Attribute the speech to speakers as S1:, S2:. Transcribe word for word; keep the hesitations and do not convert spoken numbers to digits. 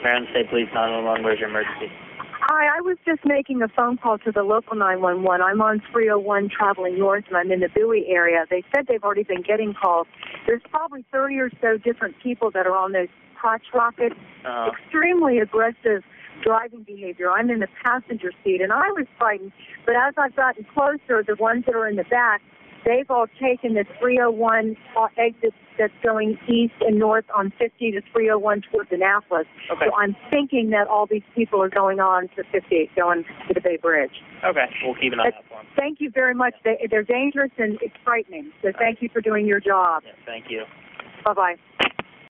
S1: Maryland State Police nine one one, where's your emergency?
S2: Hi, I was just making a phone call to the local nine one one. I'm on three oh one traveling north, and I'm in the Bowie area. They said they've already been getting calls. There's probably thirty or so different people that are on those crotch rockets.
S1: Uh-huh.
S2: Extremely aggressive driving behavior. I'm in the passenger seat, and I was frightened. But as I've gotten closer, the ones that are in the back, they've all taken the three oh one uh, exit that's going east and north on fifty to three oh one towards Annapolis.
S1: Okay.
S2: So I'm thinking that all these people are going on to fifty-eight, going to the Bay Bridge.
S1: Okay, we'll keep an eye out for them.
S2: Thank you very much. They, they're dangerous and it's frightening. So thank you for doing your job.
S1: Yeah, thank you.
S2: Bye-bye.